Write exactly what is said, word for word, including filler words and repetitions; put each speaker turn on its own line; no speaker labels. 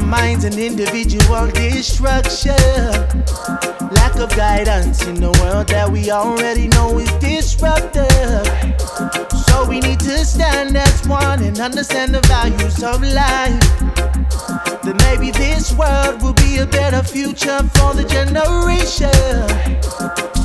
minds and individual destruction. Lack of guidance in the world that we already know is disruptive. So we need to stand as one and understand the values of life. Then maybe this world will be a better future for the generation